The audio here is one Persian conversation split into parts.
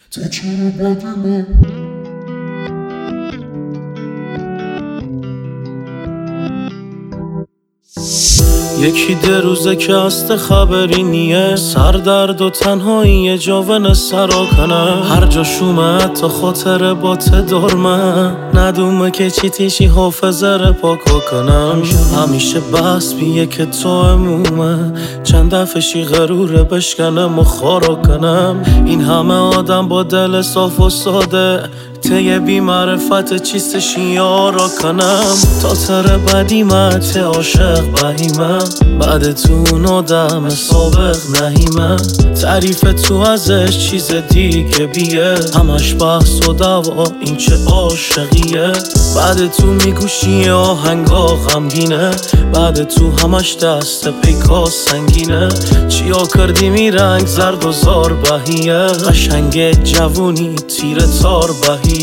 تو چرا بدی من؟ یکی ده روزه که است خبری نیه، سردرد و تنهایی جاون سرا کنه. هر جا شومه تا خاطر با تدارمه، ندومه که چی تیشی حافظه رو پاکو کنم. همیشه بس بیه که تو امومه، چند دفعه شی غروره بشکنم و خارا کنم. این همه آدم با دل صاف و ساده، ته بی معرفت چیستش یارا کنم. تا تره بدیمه ته عاشق بهیمه، بعد تو اون آدم سابق نهیمه. تعریف تو ازش چیز دیگه بیه، همش بحث و دوا این چه عاشقیه. بعد تو میگوشی آهنگا غمگینه، بعد تو همش دست پیکا سنگینه. چیا کردی می رنگ زرد و زار بهیه، قشنگ جوونی تیر تار بهیه.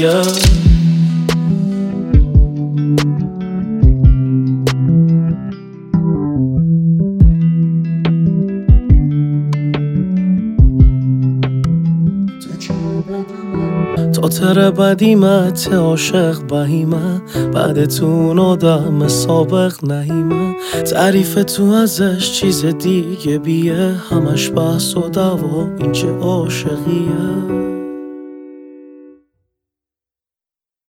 تا تره بدیمه ته عاشق بهیمه، بعد تو اون آدم سابق نهیمه. تعریف تو ازش چیز دیگه بیه، همش بحث و دوا این چه عاشقیه.